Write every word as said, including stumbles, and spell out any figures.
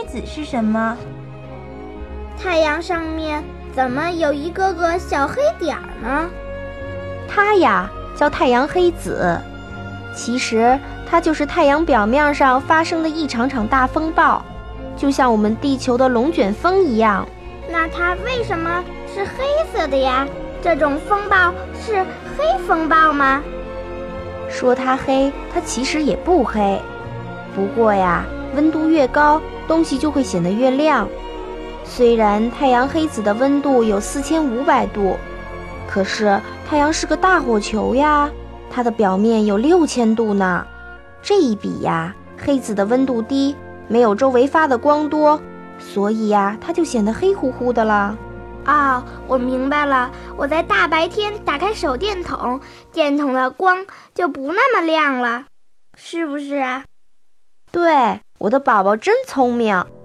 子是什么？ 太阳上面怎么有一个个小黑点儿呢？ 它呀，叫太阳黑子。其实它就是太阳表面上发生的一场场大风暴，就像我们地球的龙卷风一样。 那它为什么是黑色的呀？这种风暴是黑风暴吗？ 说它黑，它其实也不黑。不过呀，温度越高，东西就会显得越亮。虽然太阳黑子的温度有四千五百度，可是太阳是个大火球呀，它的表面有六千度呢。这一比呀，黑子的温度低，没有周围发的光多，所以呀，它就显得黑乎乎的了。 哦，我明白了，我在大白天打开手电筒，电筒的光就不那么亮了，是不是啊？ 对，我的宝宝真聪明。